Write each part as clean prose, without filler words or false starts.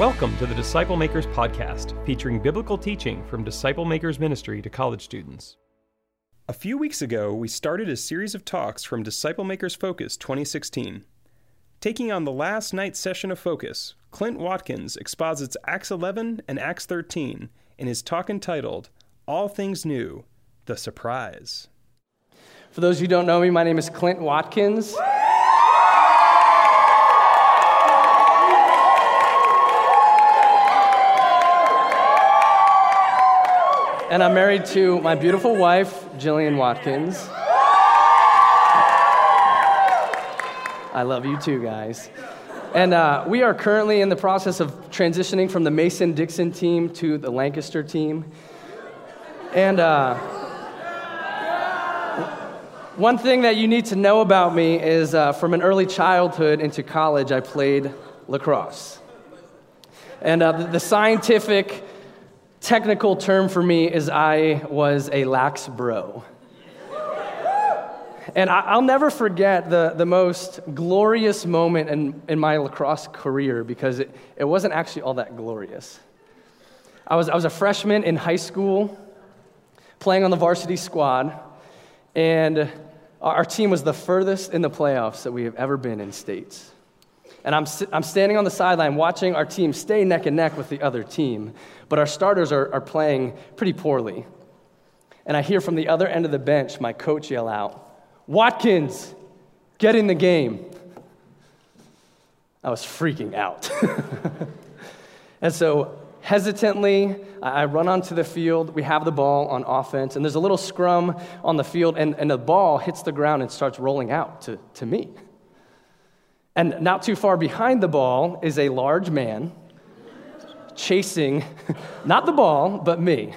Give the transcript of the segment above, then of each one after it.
Welcome to the Disciple Makers Podcast, featuring biblical teaching from Disciple Makers Ministry to college students. A few weeks ago, we started a series of talks from Disciple Makers Focus 2016. Taking on the last night's session of Focus, Clint Watkins exposits Acts 11 and Acts 13 in his talk entitled, All Things New, The Surprise. For those who don't know me, my name is Clint Watkins. And I'm married to my beautiful wife, Jillian Watkins. I love you too, guys. And we are currently in the process of transitioning from the Mason-Dixon team to the Lancaster team. And one thing that you need to know about me is from an early childhood into college, I played lacrosse. And the scientific technical term for me is I was a lax bro. And I'll never forget the most glorious moment in my lacrosse career because it wasn't actually all that glorious. I was a freshman in high school playing on the varsity squad, and our team was the furthest in the playoffs that we have ever been in states. And I'm standing on the sideline watching our team stay neck and neck with the other team, but our starters are playing pretty poorly. And I hear from the other end of the bench my coach yell out, "Watkins, get in the game." I was freaking out. And so hesitantly, I run onto the field. We have the ball on offense, and there's a little scrum on the field, and the ball hits the ground and starts rolling out to me. And not too far behind the ball is a large man chasing, not the ball, but me.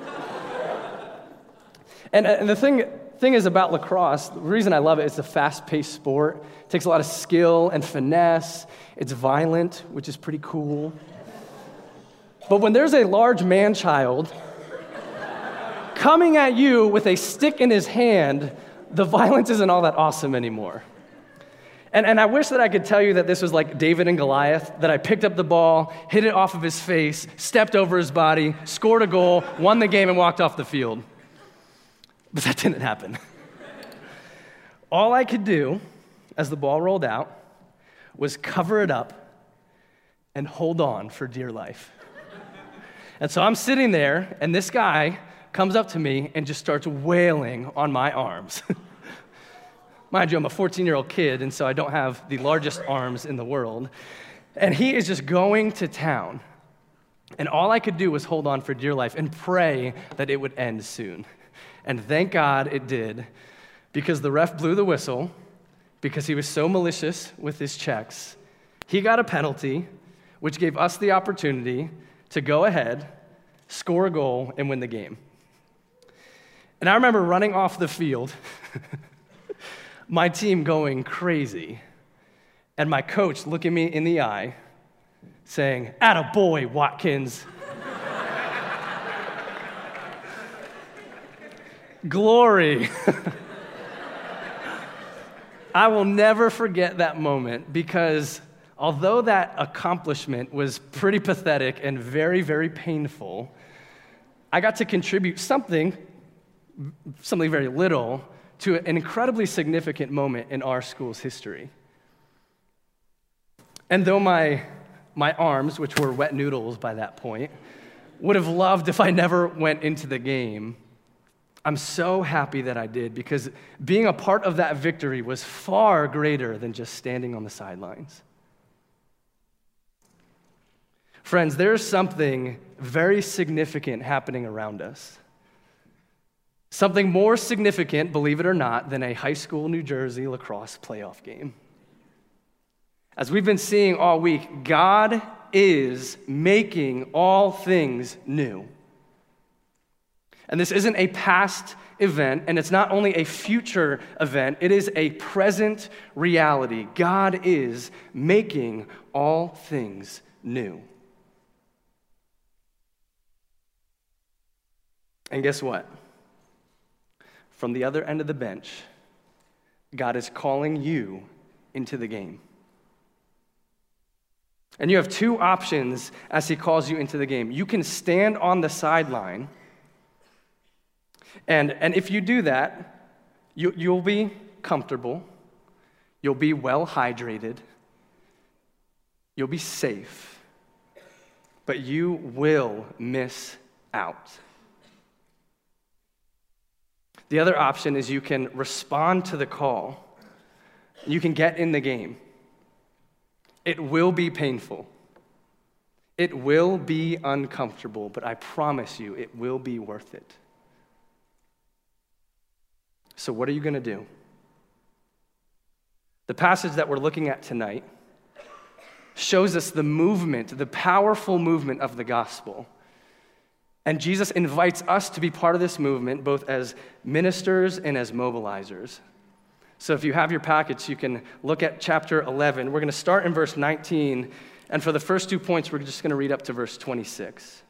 And the thing is about lacrosse, the reason I love it, it's a fast-paced sport. It takes a lot of skill and finesse. It's violent, which is pretty cool. But when there's a large man-child coming at you with a stick in his hand, the violence isn't all that awesome anymore. And I wish that I could tell you that this was like David and Goliath, that I picked up the ball, hit it off of his face, stepped over his body, scored a goal, won the game, and walked off the field. But that didn't happen. All I could do, as the ball rolled out, was cover it up and hold on for dear life. And so I'm sitting there, and this guy comes up to me and just starts wailing on my arms. Mind you, I'm a 14-year-old kid, and so I don't have the largest arms in the world. And he is just going to town. And all I could do was hold on for dear life and pray that it would end soon. And thank God it did, because the ref blew the whistle, because he was so malicious with his checks. He got a penalty, which gave us the opportunity to go ahead, score a goal, and win the game. And I remember running off the field, my team going crazy, and my coach looking me in the eye, saying, "Attaboy, Watkins." Glory. I will never forget that moment because although that accomplishment was pretty pathetic and very, very painful, I got to contribute something very little, to an incredibly significant moment in our school's history. And though my arms, which were wet noodles by that point, would have loved if I never went into the game, I'm so happy that I did, because being a part of that victory was far greater than just standing on the sidelines. Friends, there's something very significant happening around us. Something more significant, believe it or not, than a high school New Jersey lacrosse playoff game. As we've been seeing all week, God is making all things new. And this isn't a past event, and it's not only a future event, it is a present reality. God is making all things new. And guess what? From the other end of the bench, God is calling you into the game. And you have two options as he calls you into the game. You can stand on the sideline, and if you do that, you'll be comfortable, you'll be well hydrated, you'll be safe, but you will miss out. The other option is you can respond to the call. You can get in the game. It will be painful. It will be uncomfortable, but I promise you it will be worth it. So what are you going to do? The passage that we're looking at tonight shows us the movement, the powerful movement of the gospel. And Jesus invites us to be part of this movement, both as ministers and as mobilizers. So if you have your packets, you can look at chapter 11. We're going to start in verse 19, and for the first 2 points, we're just going to read up to verse 26.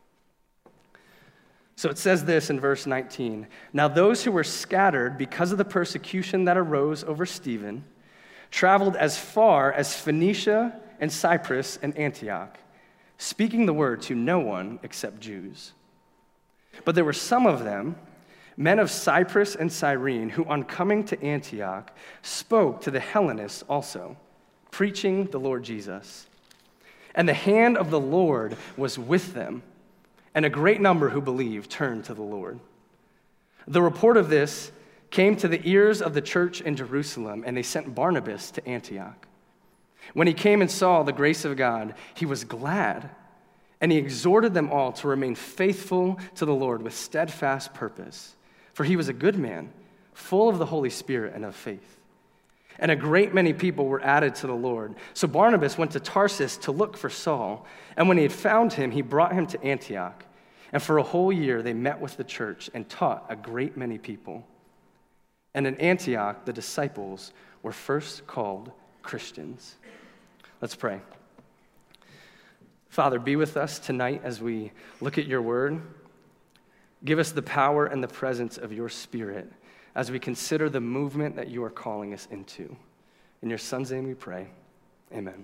So it says this in verse 19, "Now those who were scattered because of the persecution that arose over Stephen traveled as far as Phoenicia and Cyprus and Antioch, speaking the word to no one except Jews. But there were some of them, men of Cyprus and Cyrene, who on coming to Antioch spoke to the Hellenists also, preaching the Lord Jesus. And the hand of the Lord was with them, and a great number who believed turned to the Lord. The report of this came to the ears of the church in Jerusalem, and they sent Barnabas to Antioch. When he came and saw the grace of God, he was glad, and he exhorted them all to remain faithful to the Lord with steadfast purpose. For he was a good man, full of the Holy Spirit and of faith. And a great many people were added to the Lord. So Barnabas went to Tarsus to look for Saul, and when he had found him, he brought him to Antioch. And for a whole year they met with the church and taught a great many people. And in Antioch the disciples were first called Christians." Let's pray. Father, be with us tonight as we look at your word. Give us the power and the presence of your Spirit as we consider the movement that you are calling us into. In your Son's name we pray. Amen.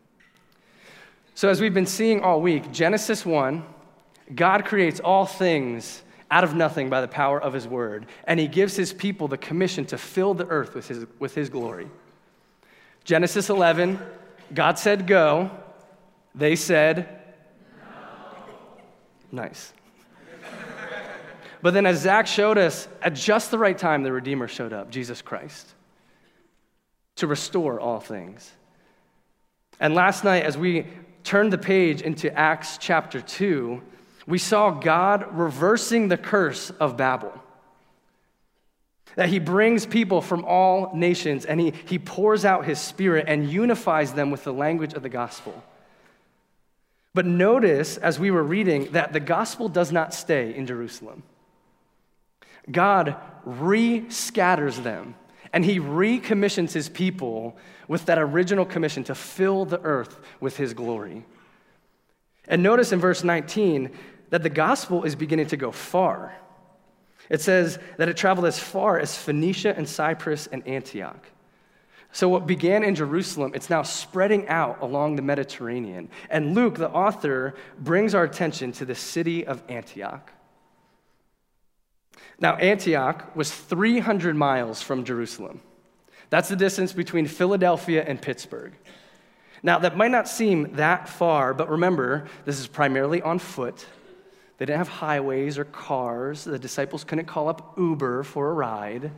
So as we've been seeing all week, Genesis 1, God creates all things out of nothing by the power of his word, and he gives his people the commission to fill the earth with his glory. Genesis 11, God said go, they said no. Nice. But then as Zach showed us, at just the right time, the Redeemer showed up, Jesus Christ, to restore all things. And last night, as we turned the page into Acts chapter 2, we saw God reversing the curse of Babel. That he brings people from all nations, and he pours out his Spirit and unifies them with the language of the gospel. But notice, as we were reading, that the gospel does not stay in Jerusalem. God re-scatters them, and he recommissions his people with that original commission to fill the earth with his glory. And notice in verse 19 that the gospel is beginning to go far. It says that it traveled as far as Phoenicia and Cyprus and Antioch. So what began in Jerusalem, it's now spreading out along the Mediterranean. And Luke, the author, brings our attention to the city of Antioch. Now, Antioch was 300 miles from Jerusalem. That's the distance between Philadelphia and Pittsburgh. Now, that might not seem that far, but remember, this is primarily on foot. They didn't have highways or cars. The disciples couldn't call up Uber for a ride.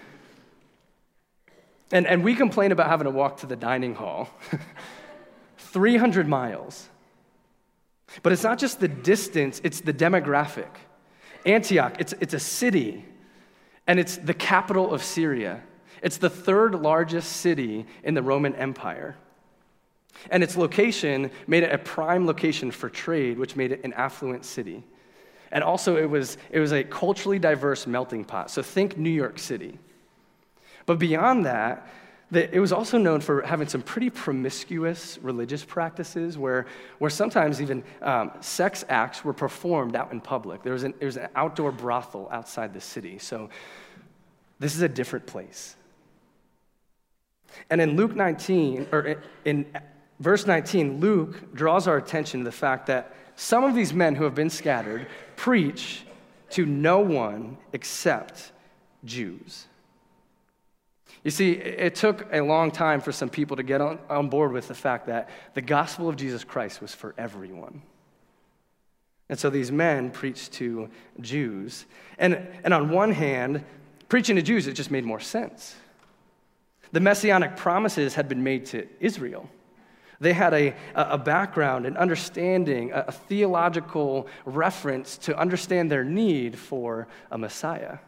And we complain about having to walk to the dining hall. 300 miles. But it's not just the distance, it's the demographic. Antioch, it's a city, and it's the capital of Syria. It's the third largest city in the Roman Empire. And its location made it a prime location for trade, which made it an affluent city. And also it was a culturally diverse melting pot. So think New York City. But beyond that, it was also known for having some pretty promiscuous religious practices where sometimes even sex acts were performed out in public. There was an outdoor brothel outside the city. So this is a different place. And in Luke 19, or in verse 19, Luke draws our attention to the fact that some of these men who have been scattered preach to no one except Jews. You see, it took a long time for some people to get on board with the fact that the gospel of Jesus Christ was for everyone. And so these men preached to Jews. And on one hand, preaching to Jews, it just made more sense. The messianic promises had been made to Israel. They had a background, an understanding, a theological reference to understand their need for a Messiah.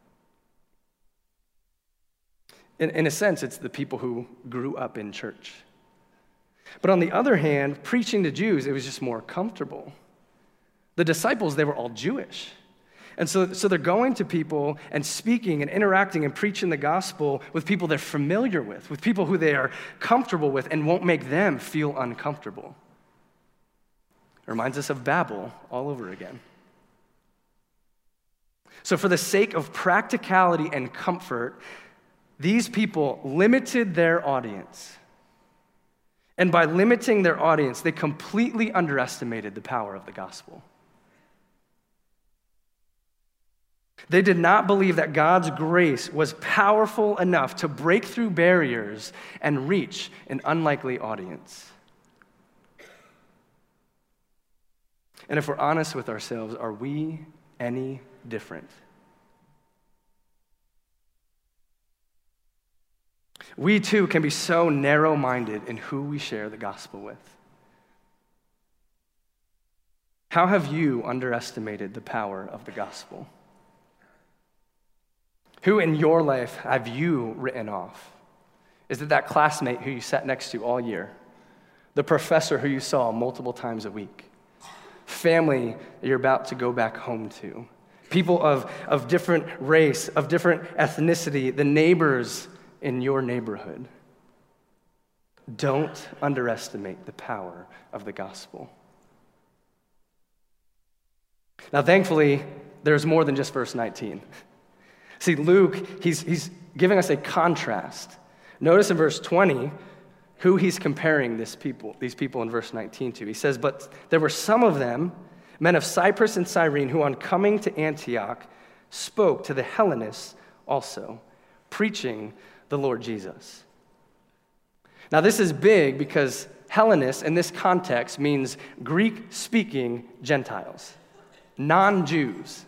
In a sense, it's the people who grew up in church. But on the other hand, preaching to Jews, it was just more comfortable. The disciples, they were all Jewish. And so they're going to people and speaking and interacting and preaching the gospel with people they're familiar with people who they are comfortable with and won't make them feel uncomfortable. It reminds us of Babel all over again. So for the sake of practicality and comfort, these people limited their audience. And by limiting their audience, they completely underestimated the power of the gospel. They did not believe that God's grace was powerful enough to break through barriers and reach an unlikely audience. And if we're honest with ourselves, are we any different? We too can be so narrow-minded in who we share the gospel with. How have you underestimated the power of the gospel? Who in your life have you written off? Is it that classmate who you sat next to all year? The professor who you saw multiple times a week? Family that you're about to go back home to? People of different race, of different ethnicity, the neighbors in your neighborhood? Don't underestimate the power of the gospel. Now, thankfully, there's more than just verse 19. See, Luke, he's giving us a contrast. Notice in verse 20 who he's comparing these people in verse 19 to. He says, "But there were some of them, men of Cyprus and Cyrene, who on coming to Antioch spoke to the Hellenists also, preaching the Lord Jesus." Now, this is big because Hellenists in this context means Greek-speaking Gentiles, non-Jews.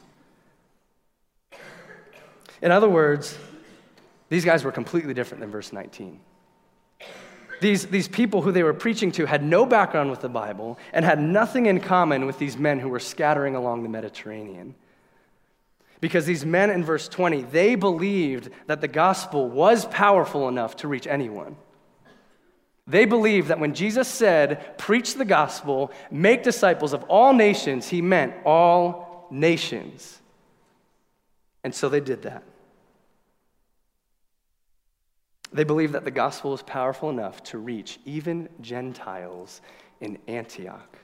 In other words, these guys were completely different than verse 19. These people who they were preaching to had no background with the Bible and had nothing in common with these men who were scattering along the Mediterranean. Because these men in verse 20, they believed that the gospel was powerful enough to reach anyone. They believed that when Jesus said, "Preach the gospel, make disciples of all nations," he meant all nations. And so they did that. They believed that the gospel was powerful enough to reach even Gentiles in Antioch.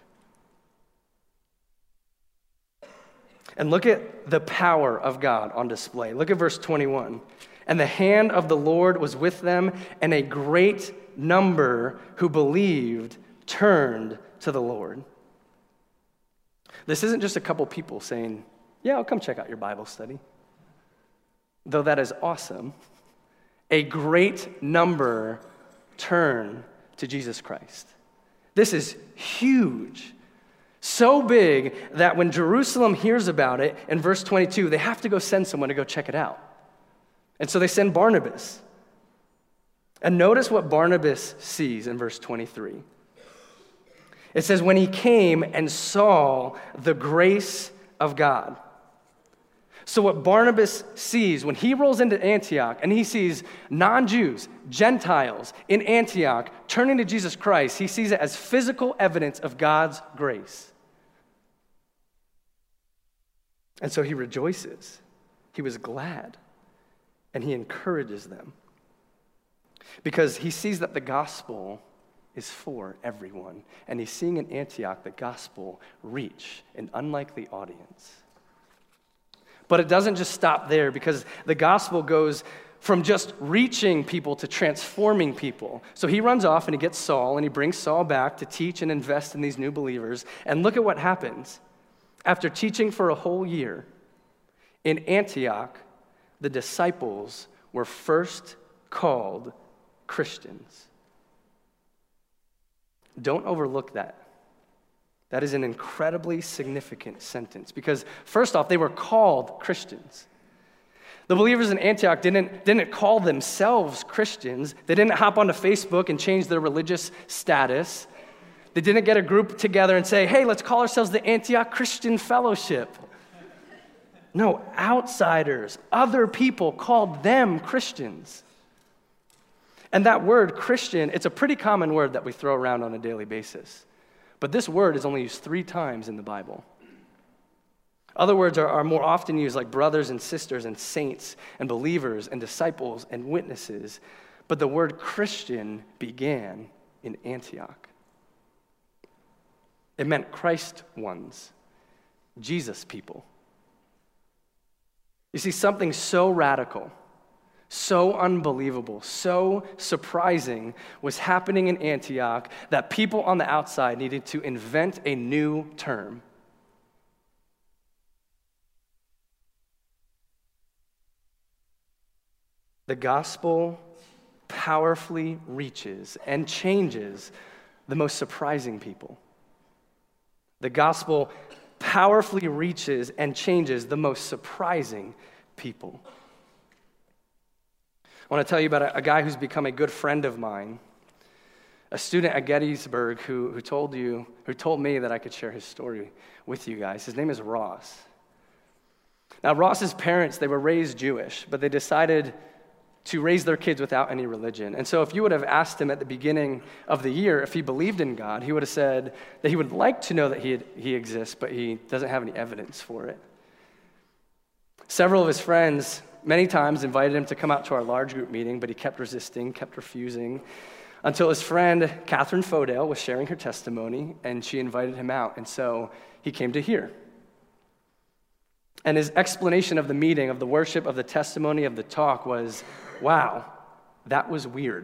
And look at the power of God on display. Look at verse 21. "And the hand of the Lord was with them, and a great number who believed turned to the Lord." This isn't just a couple people saying, "Yeah, I'll come check out your Bible study." Though that is awesome, a great number turn to Jesus Christ. This is huge. So big that when Jerusalem hears about it, in verse 22, they have to go send someone to go check it out. And so they send Barnabas. And notice what Barnabas sees in verse 23. It says, "When he came and saw the grace of God." So what Barnabas sees when he rolls into Antioch and he sees non-Jews, Gentiles in Antioch turning to Jesus Christ, he sees it as physical evidence of God's grace. And so he rejoices. He was glad. And he encourages them. Because he sees that the gospel is for everyone. And he's seeing in Antioch the gospel reach an unlikely audience. But it doesn't just stop there, because the gospel goes from just reaching people to transforming people. So he runs off and he gets Saul and he brings Saul back to teach and invest in these new believers. And look at what happens. After teaching for a whole year, in Antioch, the disciples were first called Christians. Don't overlook that. That is an incredibly significant sentence because, first off, they were called Christians. The believers in Antioch didn't call themselves Christians. They didn't hop onto Facebook and change their religious status. They didn't get a group together and say, hey, let's call ourselves the Antioch Christian Fellowship. No, outsiders, other people called them Christians. And that word, Christian, it's a pretty common word that we throw around on a daily basis. But this word is only used 3 times in the Bible. Other words are more often used like brothers and sisters and saints and believers and disciples and witnesses. But the word Christian began in Antioch. It meant Christ ones, Jesus people. You see, something so radical, so unbelievable, so surprising was happening in Antioch that people on the outside needed to invent a new term. The gospel powerfully reaches and changes the most surprising people. The gospel powerfully reaches and changes the most surprising people. I want to tell you about a guy who's become a good friend of mine, a student at Gettysburg who told me that I could share his story with you guys. His name is Ross. Now, Ross's parents, they were raised Jewish, but they decided to raise their kids without any religion. And so if you would have asked him at the beginning of the year if he believed in God, he would have said that he would like to know that he exists, but he doesn't have any evidence for it. Several of his friends many times invited him to come out to our large group meeting, but he kept resisting, kept refusing, until his friend, Catherine Fodale, was sharing her testimony, and she invited him out, and so he came to hear. And his explanation of the meeting, of the worship, of the testimony, of the talk was, wow, that was weird.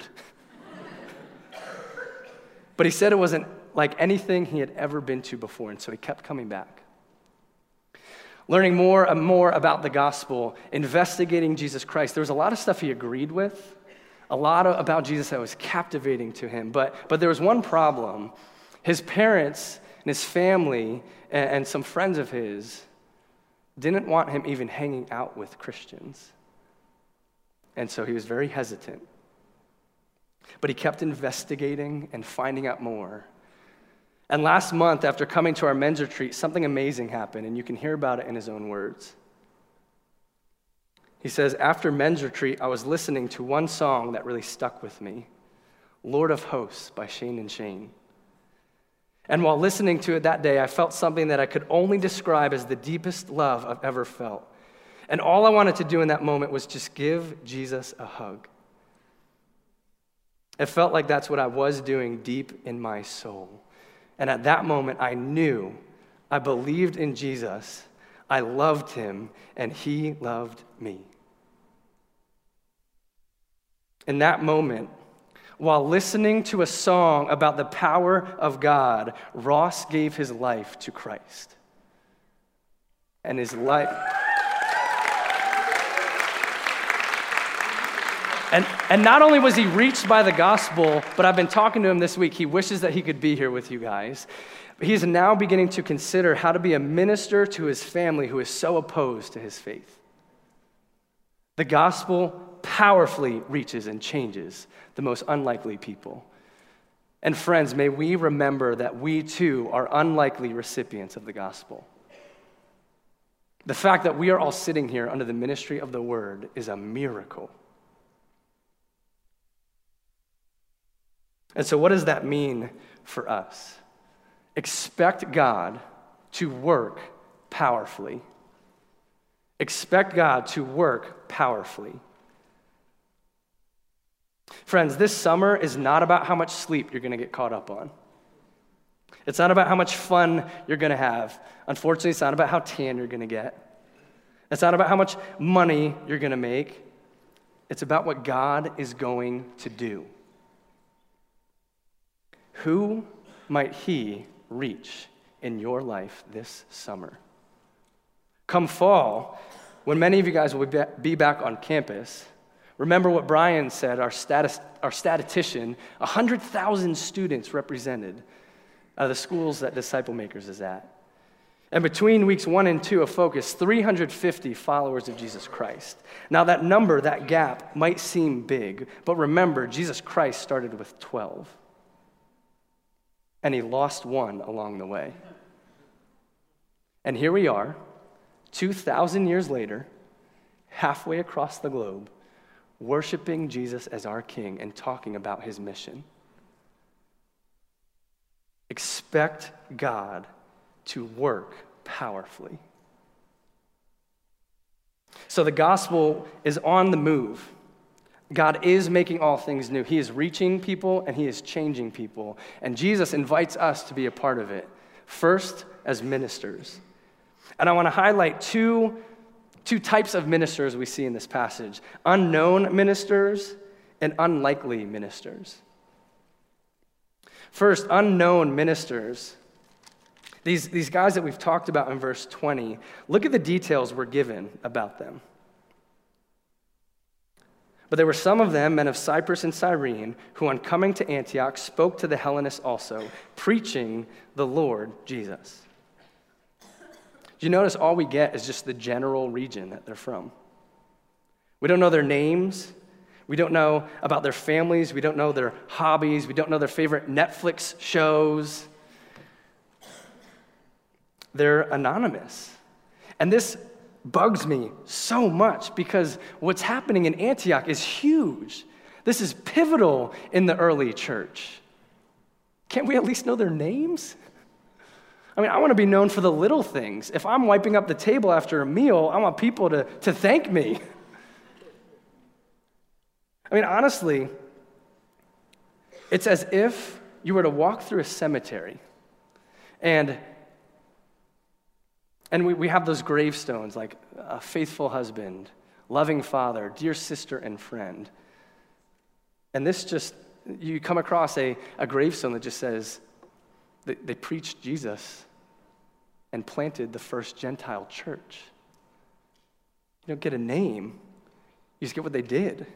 But he said it wasn't like anything he had ever been to before, and so he kept coming back. Learning more and more about the gospel, investigating Jesus Christ, there was a lot of stuff he agreed with, a lot about Jesus that was captivating to him, but there was one problem. His parents and his family and some friends of his didn't want him even hanging out with Christians. And so he was very hesitant. But he kept investigating and finding out more. And last month, after coming to our men's retreat, something amazing happened, and you can hear about it in his own words. He says, after men's retreat, I was listening to one song that really stuck with me, Lord of Hosts by Shane and Shane. And while listening to it that day, I felt something that I could only describe as the deepest love I've ever felt. And all I wanted to do in that moment was just give Jesus a hug. It felt like that's what I was doing deep in my soul. And at that moment, I knew, I believed in Jesus, I loved him, and he loved me. In that moment, while listening to a song about the power of God, Ross gave his life to Christ. And his life... And not only was he reached by the gospel, but I've been talking to him this week. He wishes that he could be here with you guys. He's now beginning to consider how to be a minister to his family who is so opposed to his faith. The gospel powerfully reaches and changes the most unlikely people. And friends, may we remember that we too are unlikely recipients of the gospel. The fact that we are all sitting here under the ministry of the word is a miracle. And so what does that mean for us? Expect God to work powerfully. Expect God to work powerfully. Friends, this summer is not about how much sleep you're going to get caught up on. It's not about how much fun you're going to have. Unfortunately, it's not about how tan you're going to get. It's not about how much money you're going to make. It's about what God is going to do. Who might he reach in your life this summer? Come fall, when many of you guys will be back on campus, remember what Brian said, our statistician, 100,000 students represented out of the schools that Disciple Makers is at. And between weeks 1 and 2 of Focus, 350 followers of Jesus Christ. Now that number, that gap, might seem big, but remember, Jesus Christ started with 12. And he lost one along the way. And here we are, 2,000 years later, halfway across the globe, worshiping Jesus as our King and talking about his mission. Expect God to work powerfully. So the gospel is on the move. God is making all things new. He is reaching people and he is changing people. And Jesus invites us to be a part of it. First, as ministers. And I want to highlight two types of ministers we see in this passage. Unknown ministers and unlikely ministers. First, unknown ministers. These guys that we've talked about in verse 20, look at the details we're given about them. But there were some of them, men of Cyprus and Cyrene, who on coming to Antioch spoke to the Hellenists also, preaching the Lord Jesus. Do you notice all we get is just the general region that they're from? We don't know their names. We don't know about their families. We don't know their hobbies. We don't know their favorite Netflix shows. They're anonymous. And this bugs me so much because what's happening in Antioch is huge. This is pivotal in the early church. Can't we at least know their names? I mean, I want to be known for the little things. If I'm wiping up the table after a meal, I want people to thank me. I mean, honestly, it's as if you were to walk through a cemetery and we have those gravestones like a faithful husband, loving father, dear sister and friend. And this just, you come across a gravestone that just says they preached Jesus and planted the first Gentile church. You don't get a name, you just get what they did.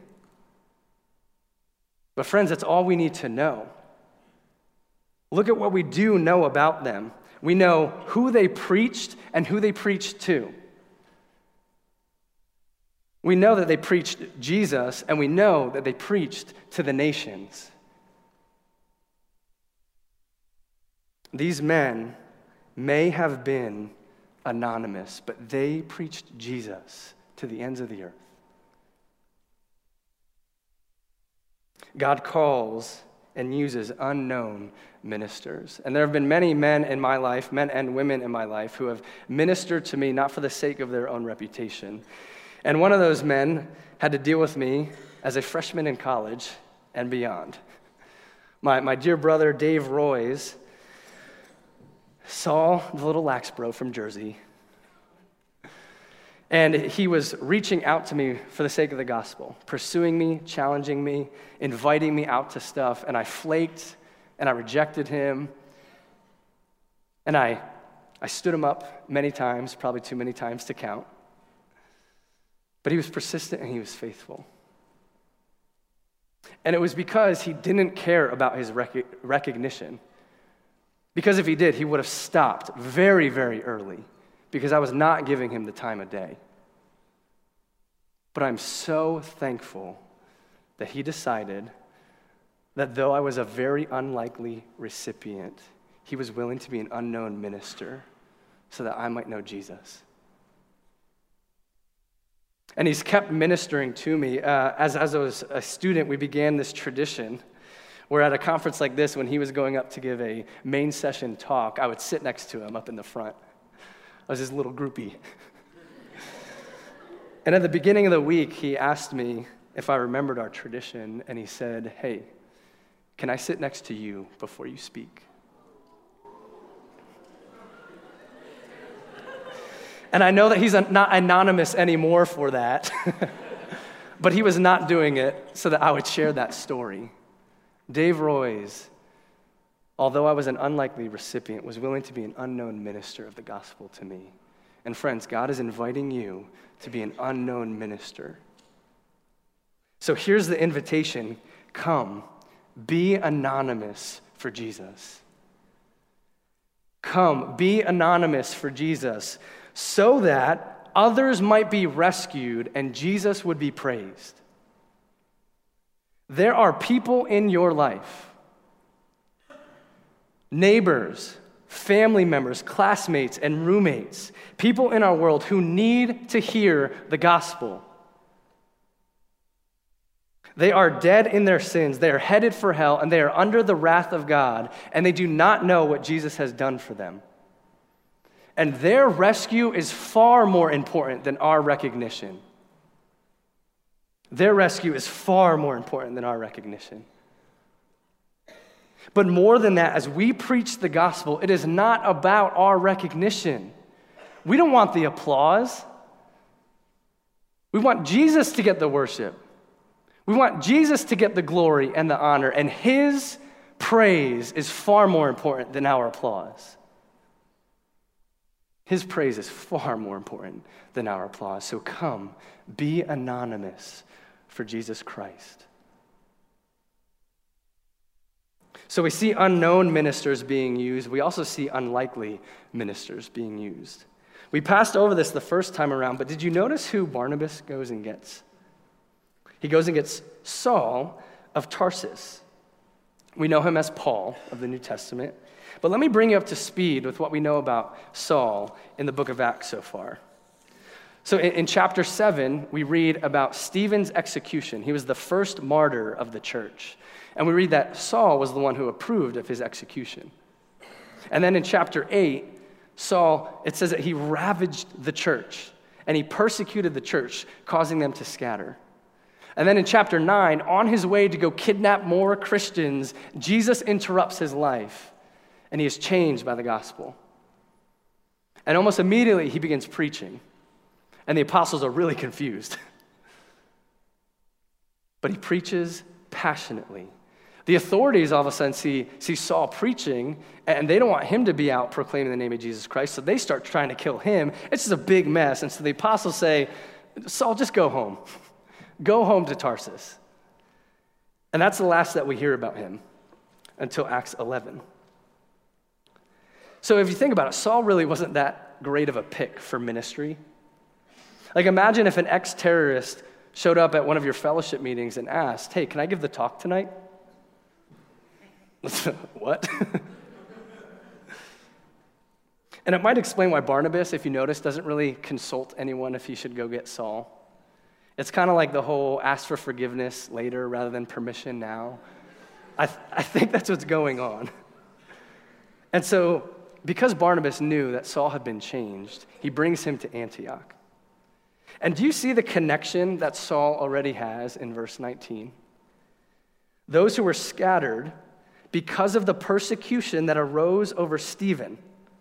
But friends, that's all we need to know. Look at what we do know about them. We know who they preached and who they preached to. We know that they preached Jesus, and we know that they preached to the nations. These men may have been anonymous, but they preached Jesus to the ends of the earth. God calls and uses unknown ministers. And there have been many men in my life, men and women in my life, who have ministered to me not for the sake of their own reputation. And one of those men had to deal with me as a freshman in college and beyond. My dear brother, Dave Royce, saw the little lax bro from Jersey, and he was reaching out to me for the sake of the gospel, pursuing me, challenging me, inviting me out to stuff, and I flaked, and I rejected him, and I stood him up many times, probably too many times to count. But he was persistent and he was faithful. And it was because he didn't care about his recognition. Because if he did, he would have stopped very, very early, because I was not giving him the time of day. But I'm so thankful that he decided that though I was a very unlikely recipient, he was willing to be an unknown minister so that I might know Jesus. And he's kept ministering to me. As I was a student, we began this tradition where at a conference like this, when he was going up to give a main session talk, I would sit next to him up in the front. I was his little groupie. And at the beginning of the week, he asked me if I remembered our tradition, and he said, "Hey, can I sit next to you before you speak?" And I know that he's not anonymous anymore for that. But he was not doing it so that I would share that story. Dave Roys, although I was an unlikely recipient, was willing to be an unknown minister of the gospel to me. And friends, God is inviting you to be an unknown minister. So here's the invitation. Come, be anonymous for Jesus. Come, be anonymous for Jesus, so that others might be rescued and Jesus would be praised. There are people in your life, neighbors, family members, classmates, and roommates, people in our world who need to hear the gospel. They are dead in their sins, they are headed for hell, and they are under the wrath of God, and they do not know what Jesus has done for them. And their rescue is far more important than our recognition. Their rescue is far more important than our recognition. But more than that, as we preach the gospel, it is not about our recognition. We don't want the applause. We want Jesus to get the worship. We want Jesus to get the glory and the honor, and his praise is far more important than our applause. His praise is far more important than our applause. So come, be anonymous for Jesus Christ. So we see unknown ministers being used. We also see unlikely ministers being used. We passed over this the first time around, but did you notice who Barnabas goes and gets? He goes and gets Saul of Tarsus. We know him as Paul of the New Testament. But let me bring you up to speed with what we know about Saul in the book of Acts so far. So in chapter 7, we read about Stephen's execution. He was the first martyr of the church. And we read that Saul was the one who approved of his execution. And then in chapter 8, Saul, it says that he ravaged the church and he persecuted the church, causing them to scatter. And then in chapter 9, on his way to go kidnap more Christians, Jesus interrupts his life, and he is changed by the gospel. And almost immediately, he begins preaching, and the apostles are really confused. But he preaches passionately. The authorities all of a sudden see Saul preaching, and they don't want him to be out proclaiming the name of Jesus Christ, so they start trying to kill him. It's just a big mess, and so the apostles say, Saul, just go home. Go home to Tarsus. And that's the last that we hear about him until Acts 11. So if you think about it, Saul really wasn't that great of a pick for ministry. Like imagine if an ex-terrorist showed up at one of your fellowship meetings and asked, hey, can I give the talk tonight? What? And it might explain why Barnabas, if you notice, doesn't really consult anyone if he should go get Saul. It's kind of like the whole ask for forgiveness later rather than permission now. I think that's what's going on. And so, because Barnabas knew that Saul had been changed, he brings him to Antioch. And do you see the connection that Saul already has in verse 19? Those who were scattered because of the persecution that arose over Stephen.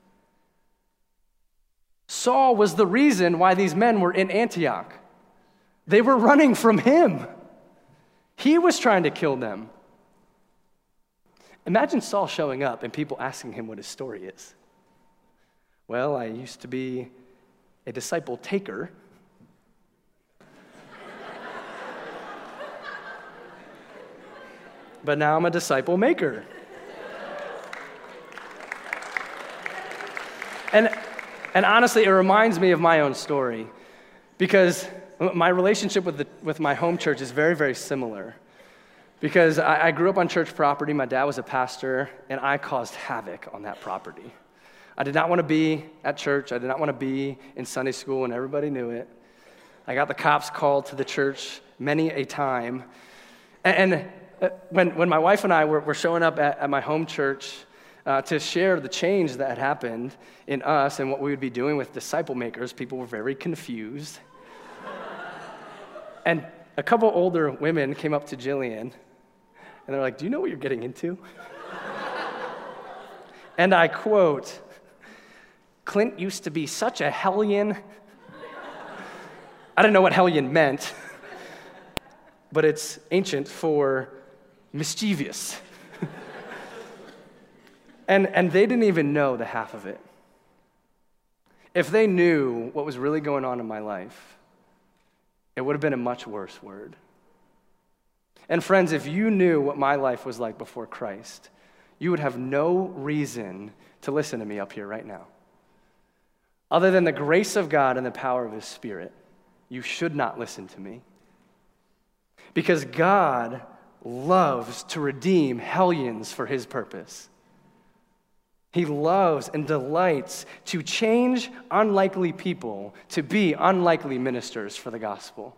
Saul was the reason why these men were in Antioch. They were running from him. He was trying to kill them. Imagine Saul showing up and people asking him what his story is. Well, I used to be a disciple taker. But now I'm a disciple maker. And honestly, it reminds me of my own story because my relationship with my home church is very, very similar. Because I grew up on church property, my dad was a pastor, and I caused havoc on that property. I did not want to be at church. I did not want to be in Sunday school, and everybody knew it. I got the cops called to the church many a time. And when my wife and I were showing up at my home church to share the change that had happened in us and what we would be doing with disciple makers, people were very confused. And a couple older women came up to Jillian, and they're like, do you know what you're getting into? And I quote, Clint used to be such a hellion. I didn't know what hellion meant, but it's ancient for mischievous. And they didn't even know the half of it. If they knew what was really going on in my life, it would have been a much worse word. And friends, if you knew what my life was like before Christ, you would have no reason to listen to me up here right now. Other than the grace of God and the power of His Spirit, you should not listen to me. Because God loves to redeem hellions for His purpose. He loves and delights to change unlikely people to be unlikely ministers for the gospel.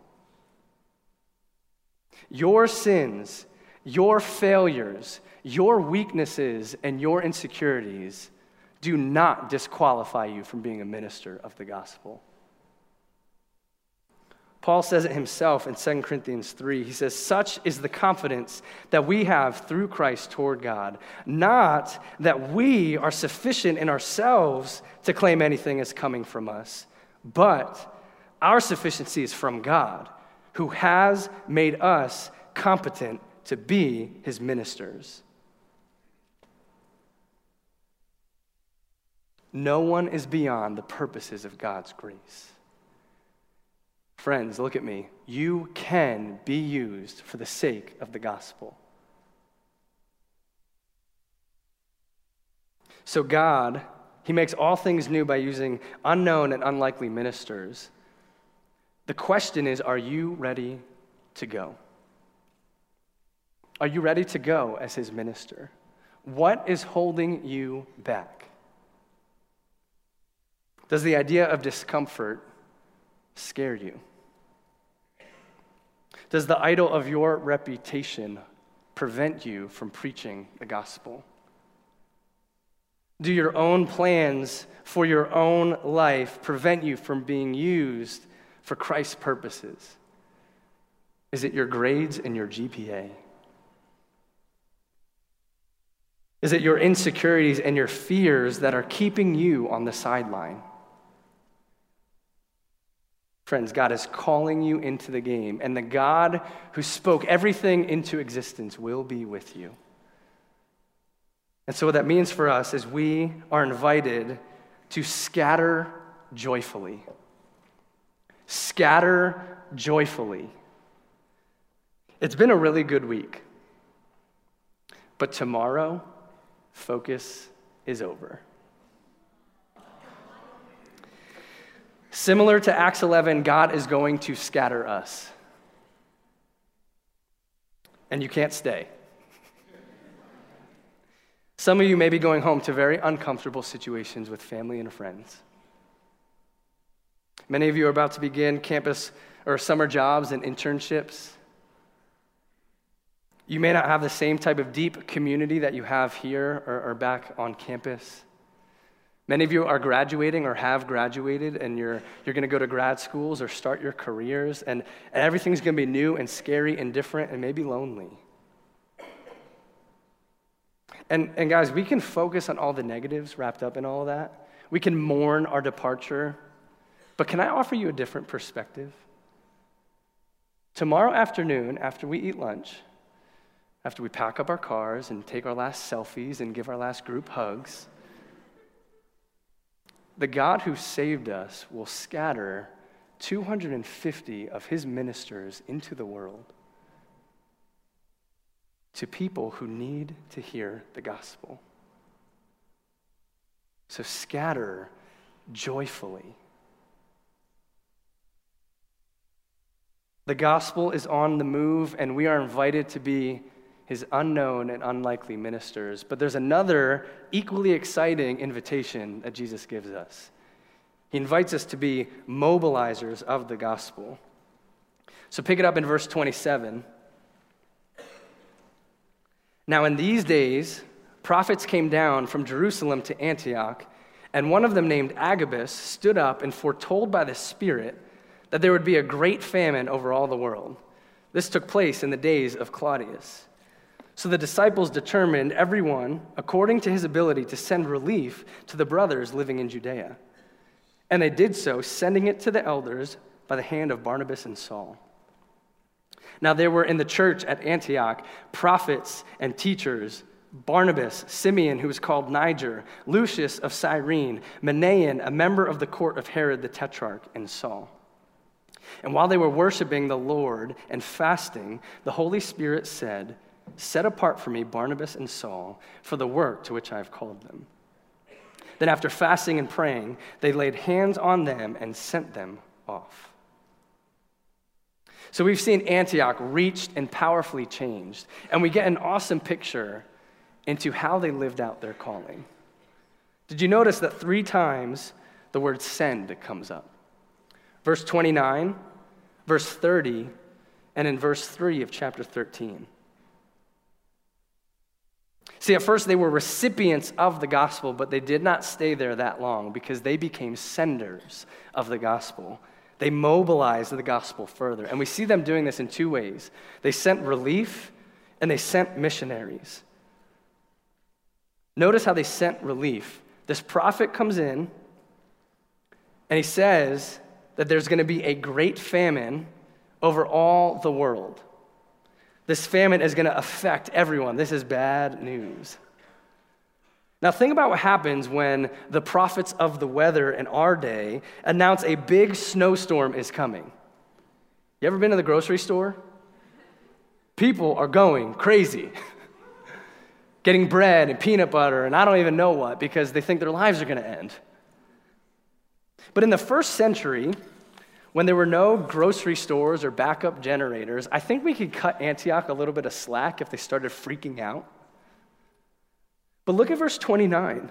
Your sins, your failures, your weaknesses, and your insecurities do not disqualify you from being a minister of the gospel. Paul says it himself in 2 Corinthians 3. He says, "Such is the confidence that we have through Christ toward God, not that we are sufficient in ourselves to claim anything as coming from us, but our sufficiency is from God, who has made us competent to be His ministers." No one is beyond the purposes of God's grace. Friends, look at me. You can be used for the sake of the gospel. So God, He makes all things new by using unknown and unlikely ministers. The question is, are you ready to go? Are you ready to go as His minister? What is holding you back? Does the idea of discomfort scare you? Does the idol of your reputation prevent you from preaching the gospel? Do your own plans for your own life prevent you from being used for Christ's purposes? Is it your grades and your GPA? Is it your insecurities and your fears that are keeping you on the sideline? Friends, God is calling you into the game, and the God who spoke everything into existence will be with you. And so what that means for us is we are invited to scatter joyfully. Scatter joyfully. It's been a really good week, but tomorrow, focus is over. Similar to Acts 11, God is going to scatter us. And you can't stay. Some of you may be going home to very uncomfortable situations with family and friends. Many of you are about to begin campus or summer jobs and internships. You may not have the same type of deep community that you have here or back on campus. Many of you are graduating or have graduated, and you're going to go to grad schools or start your careers, and everything's going to be new and scary and different and maybe lonely. And guys, we can focus on all the negatives wrapped up in all of that. We can mourn our departure, but can I offer you a different perspective? Tomorrow afternoon, after we eat lunch, after we pack up our cars and take our last selfies and give our last group hugs, the God who saved us will scatter 250 of His ministers into the world to people who need to hear the gospel. So scatter joyfully. The gospel is on the move, and we are invited to be His unknown and unlikely ministers. But there's another equally exciting invitation that Jesus gives us. He invites us to be mobilizers of the gospel. So pick it up in verse 27. Now in these days, prophets came down from Jerusalem to Antioch, and one of them named Agabus stood up and foretold by the Spirit that there would be a great famine over all the world. This took place in the days of Claudius. So the disciples determined, everyone, according to his ability, to send relief to the brothers living in Judea. And they did so, sending it to the elders by the hand of Barnabas and Saul. Now there were in the church at Antioch prophets and teachers: Barnabas, Simeon, who was called Niger, Lucius of Cyrene, Manaen, a member of the court of Herod the Tetrarch, and Saul. And while they were worshiping the Lord and fasting, the Holy Spirit said, "Set apart for me Barnabas and Saul for the work to which I have called them." Then after fasting and praying, they laid hands on them and sent them off. So we've seen Antioch reached and powerfully changed, and we get an awesome picture into how they lived out their calling. Did you notice that 3 times the word send comes up? Verse 29, verse 30, and in verse 3 of chapter 13. See, at first they were recipients of the gospel, but they did not stay there that long because they became senders of the gospel. They mobilized the gospel further. And we see them doing this in 2 ways. They sent relief and they sent missionaries. Notice how they sent relief. This prophet comes in and he says that there's going to be a great famine over all the world. This famine is going to affect everyone. This is bad news. Now think about what happens when the prophets of the weather in our day announce a big snowstorm is coming. You ever been to the grocery store? People are going crazy. Getting bread and peanut butter and I don't even know what because they think their lives are going to end. But in the first century, when there were no grocery stores or backup generators, I think we could cut Antioch a little bit of slack if they started freaking out. But look at verse 29.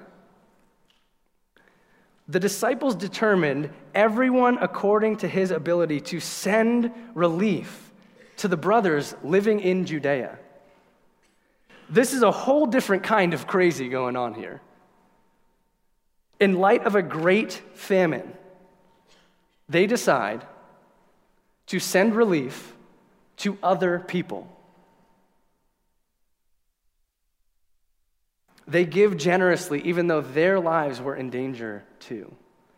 The disciples determined, everyone according to his ability, to send relief to the brothers living in Judea. This is a whole different kind of crazy going on here. In light of a great famine, they decide to send relief to other people. They give generously even though their lives were in danger too.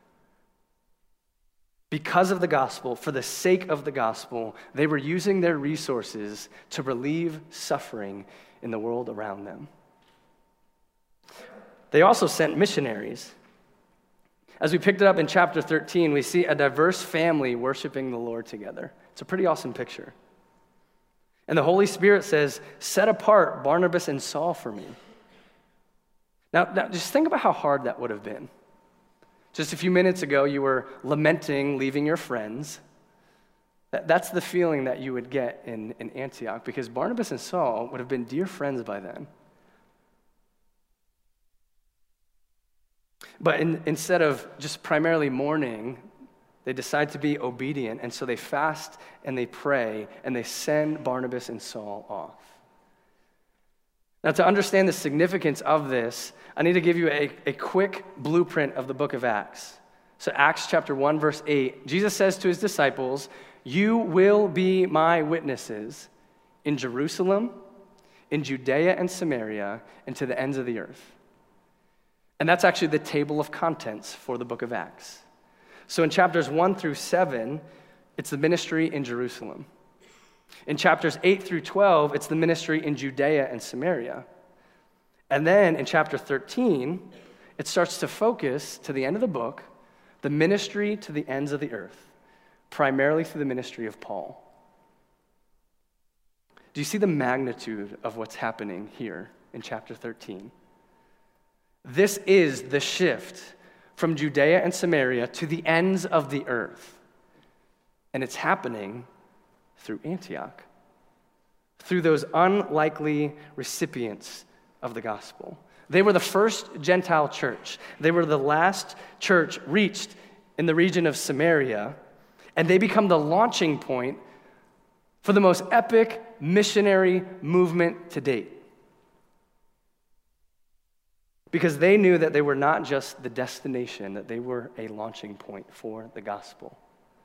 Because of the gospel, for the sake of the gospel, they were using their resources to relieve suffering in the world around them. They also sent missionaries. As we picked it up in chapter 13, we see a diverse family worshiping the Lord together. It's a pretty awesome picture. And the Holy Spirit says, "Set apart Barnabas and Saul for me." Now, just think about how hard that would have been. Just a few minutes ago, you were lamenting leaving your friends. That's the feeling that you would get in Antioch, because Barnabas and Saul would have been dear friends by then. But instead of just primarily mourning, they decide to be obedient, and so they fast and they pray, and they send Barnabas and Saul off. Now, to understand the significance of this, I need to give you a quick blueprint of the book of Acts. So Acts chapter 1, verse 8, Jesus says to his disciples, "You will be my witnesses in Jerusalem, in Judea and Samaria, and to the ends of the earth." And that's actually the table of contents for the book of Acts. So in chapters 1 through 7, it's the ministry in Jerusalem. In chapters 8 through 12, it's the ministry in Judea and Samaria. And then in chapter 13, it starts to focus, to the end of the book, the ministry to the ends of the earth, primarily through the ministry of Paul. Do you see the magnitude of what's happening here in chapter 13? This is the shift from Judea and Samaria to the ends of the earth. And it's happening through Antioch, through those unlikely recipients of the gospel. They were the first Gentile church. They were the last church reached in the region of Samaria, and they become the launching point for the most epic missionary movement to date. Because they knew that they were not just the destination, that they were a launching point for the gospel.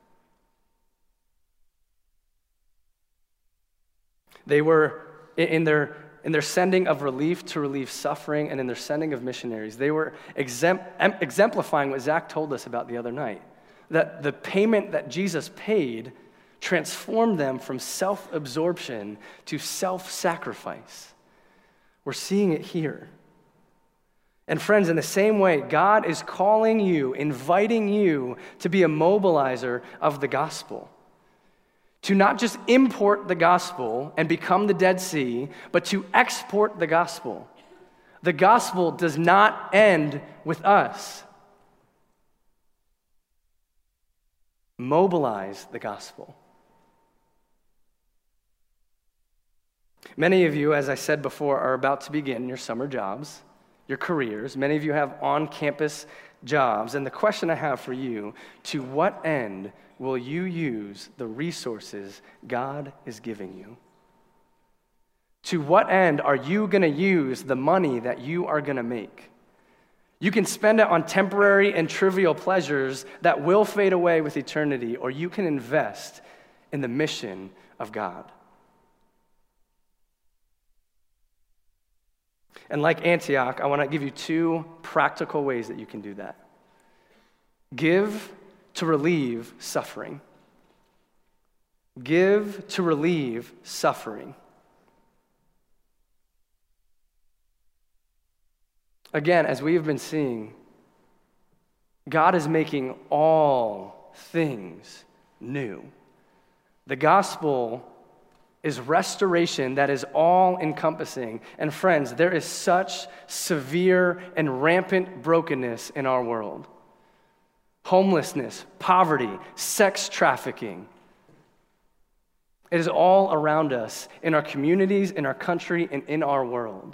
They were, in their sending of relief to relieve suffering and in their sending of missionaries, they were exemplifying what Zach told us about the other night, that the payment that Jesus paid Transform them from self-absorption to self-sacrifice. We're seeing it here. And friends, in the same way, God is calling you, inviting you to be a mobilizer of the gospel. To not just import the gospel and become the Dead Sea, but to export the gospel. The gospel does not end with us. Mobilize the gospel. Many of you, as I said before, are about to begin your summer jobs, your careers. Many of you have on-campus jobs. And the question I have for you, to what end will you use the resources God is giving you? To what end are you going to use the money that you are going to make? You can spend it on temporary and trivial pleasures that will fade away with eternity, or you can invest in the mission of God. And like Antioch, I want to give you two practical ways that you can do that. Give to relieve suffering. Give to relieve suffering. Again, as we have been seeing, God is making all things new. The gospel is restoration that is all-encompassing. And friends, there is such severe and rampant brokenness in our world. Homelessness, poverty, sex trafficking. It is all around us, in our communities, in our country, and in our world.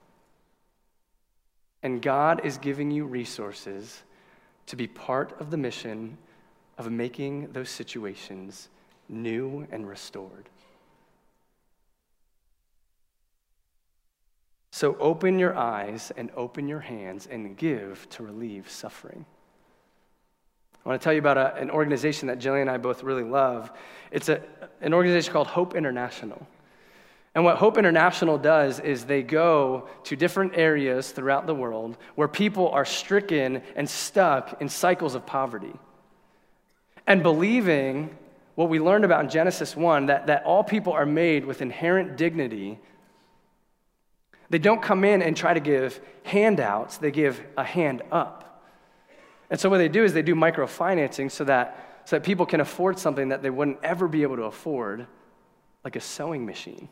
And God is giving you resources to be part of the mission of making those situations new and restored. So open your eyes and open your hands and give to relieve suffering. I want to tell you about an organization that Jillian and I both really love. It's an organization called Hope International. And what Hope International does is they go to different areas throughout the world where people are stricken and stuck in cycles of poverty. And believing what we learned about in Genesis 1, that all people are made with inherent dignity, they don't come in and try to give handouts, they give a hand up. And so what they do is they do microfinancing so that people can afford something that they wouldn't ever be able to afford, like a sewing machine.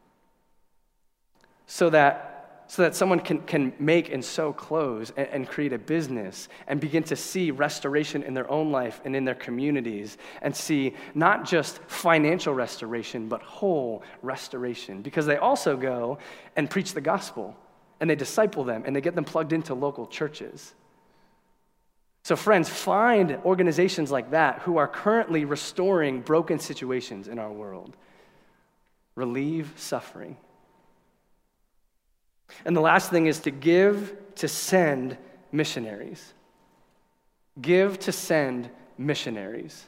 So that someone can make and sew clothes and create a business and begin to see restoration in their own life and in their communities and see not just financial restoration, but whole restoration. Because they also go and preach the gospel and they disciple them and they get them plugged into local churches. So friends, find organizations like that who are currently restoring broken situations in our world. Relieve suffering. And the last thing is to give to send missionaries. Give to send missionaries.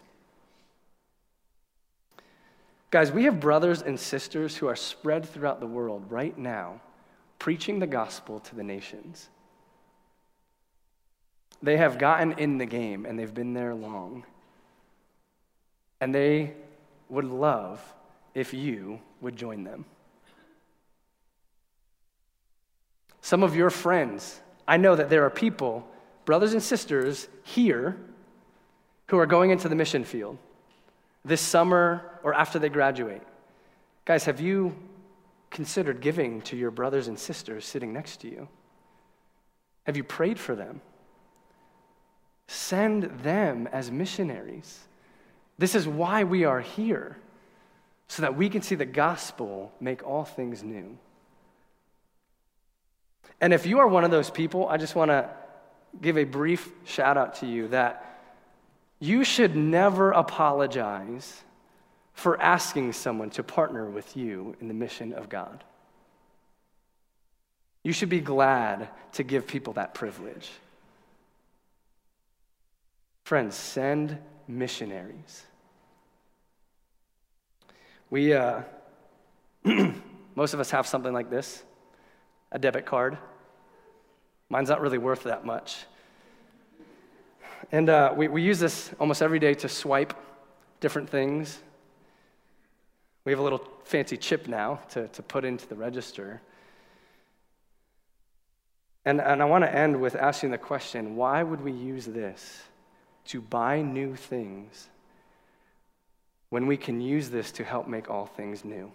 Guys, we have brothers and sisters who are spread throughout the world right now, preaching the gospel to the nations. They have gotten in the game, and they've been there long. And they would love if you would join them. Some of your friends, I know that there are people, brothers and sisters here, who are going into the mission field this summer or after they graduate. Guys, have you considered giving to your brothers and sisters sitting next to you? Have you prayed for them? Send them as missionaries. This is why we are here, so that we can see the gospel make all things new. And if you are one of those people, I just want to give a brief shout out to you that you should never apologize for asking someone to partner with you in the mission of God. You should be glad to give people that privilege. Friends, send missionaries. We, most of us have something like this, a debit card. Mine's not really worth that much. And we use this almost every day to swipe different things. We have a little fancy chip now to put into the register. And I want to end with asking the question, why would we use this to buy new things when we can use this to help make all things new?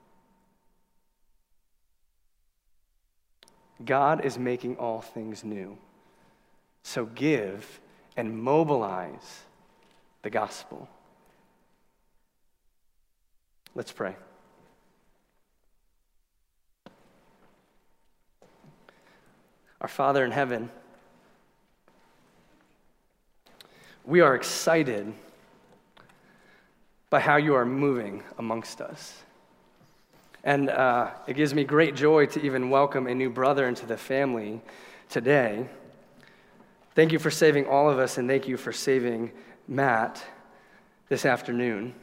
God is making all things new. So give and mobilize the gospel. Let's pray. Our Father in heaven, we are excited by how you are moving amongst us. And it gives me great joy to even welcome a new brother into the family today. Thank you for saving all of us, and thank you for saving Matt this afternoon.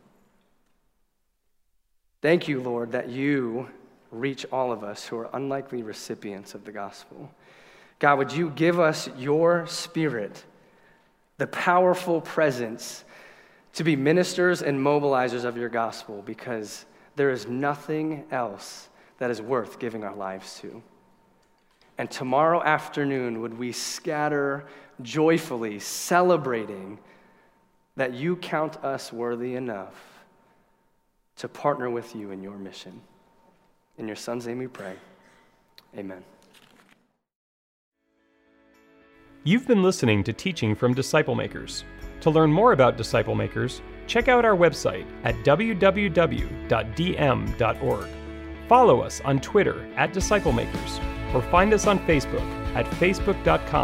Thank you, Lord, that you reach all of us who are unlikely recipients of the gospel. God, would you give us your Spirit, the powerful presence to be ministers and mobilizers of your gospel, because there is nothing else that is worth giving our lives to. And tomorrow afternoon, would we scatter joyfully, celebrating that you count us worthy enough to partner with you in your mission. In your Son's name we pray. Amen. You've been listening to teaching from Disciple Makers. To learn more about Disciple Makers, check out our website at www.dm.org. Follow us on Twitter @Disciple Makers, or find us on Facebook at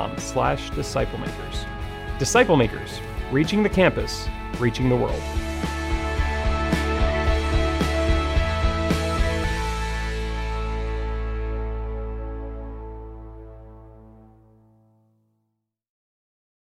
facebook.com/disciplemakers. Disciple Makers, reaching the campus, reaching the world.